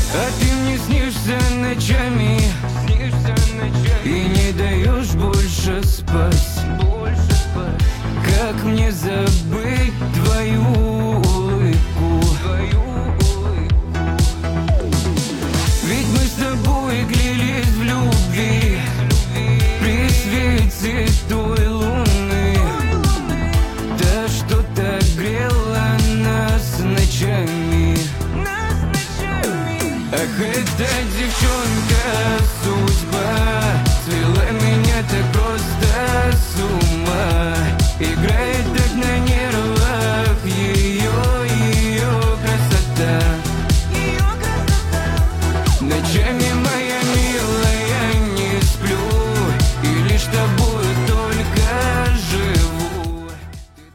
А ты мне снишься ночами, и не даешь больше спать. Как мне забыть